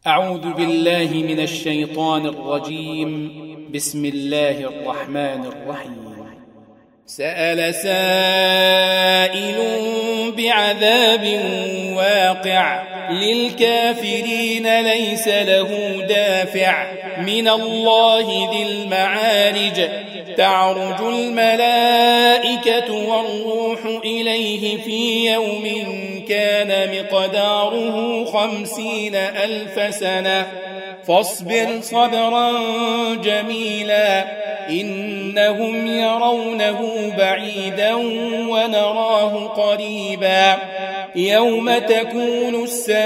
أعوذ بالله من الشيطان الرجيم. بسم الله الرحمن الرحيم. سأل سائل بعذاب واقع للكافرين ليس له دافع من الله ذي المعارج تعرج الملائكة والروح إليه في يوم كان مقداره 50,000 سنة فاصبر صبرا جميلا إنهم يرونه بعيدا ونراه قريبا يوم تكون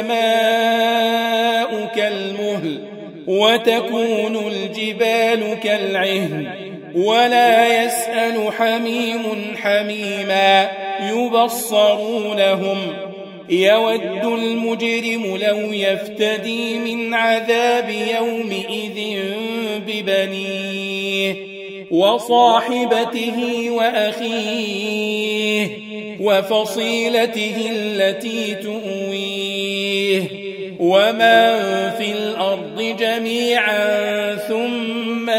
السماء كالمهل وتكون الجبال كالعهن ولا يسأل حميم حميما يبصرونهم يود المجرم لو يفتدي من عذاب يومئذ ببنيه وصاحبته وأخيه وفصيلته التي تؤويه ومن في الأرض جميعا ثم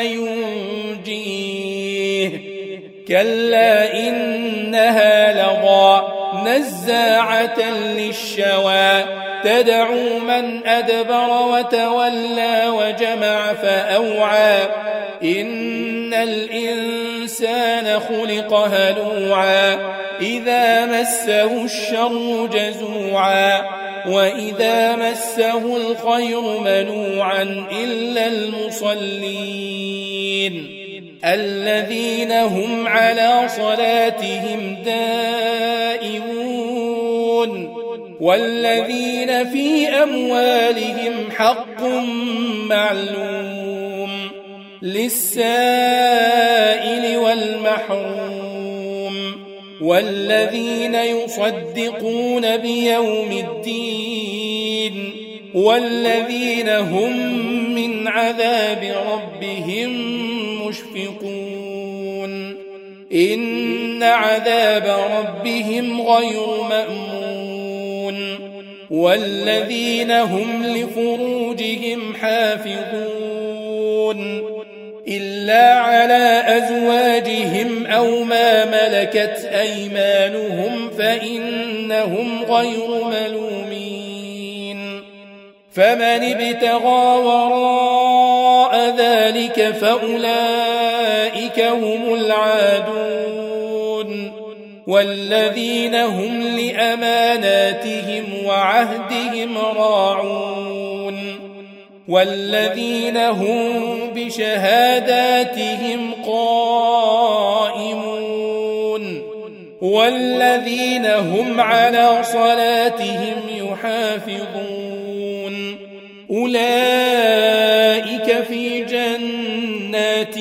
ينجيه كلا إنها لظى نزاعة للشوى تدعو من أدبر وتولى وجمع فأوعى إن الإنسان خلق هلوعا إذا مسه الشر جزوعا وإذا مسه الخير منوعا إلا المصلين الذين هم على صلاتهم دائمون والذين في أموالهم حق معلوم للسائل والمحروم والذين يصدقون بيوم الدين والذين هم من عذاب ربهم مشفقون إن عذاب ربهم غير مأمون والذين هم لفروجهم حافظون إلا على أزواجهم أو ما ملكت أيمانهم فإنهم غير ملومين فمن ابتغى وراء ذلك فأولئك هم العادون والذين هم لأماناتهم وعهدهم راعون والذين هم بشهاداتهم قائمون والذين هم على صلاتهم يحافظون أولئك في جنات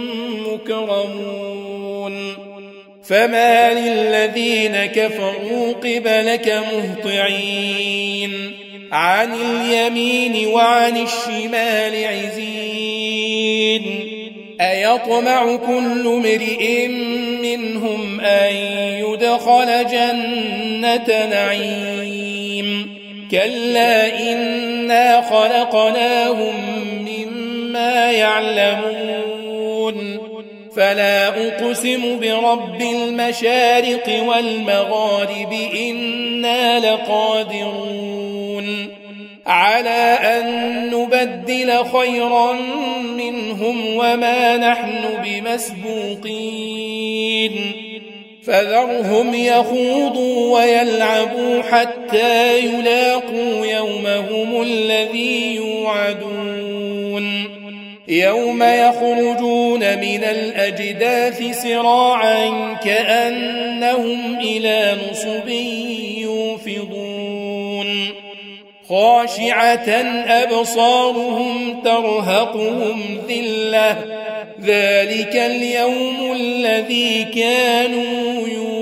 مكرمون فما للذين كفروا قبلك مهطعين عن اليمين وعن الشمال عزين أيطمع كل امرئ منهم أن يدخل جنة نعيم كلا إنا خلقناهم مما يعلمون فلا أقسم برب المشارق والمغارب إنا لقادرون على أن نبدل خيرا منهم وما نحن بمسبوقين فذرهم يخوضوا ويلعبوا حتى يلاقوا يومهم الذي يوعدون يوم يخرجون من الأجداث سراعا كأنهم إلى نصب يوفضون خاشعة أبصارهم ترهقهم ذلة ذلك اليوم الذي كانوا يوعدون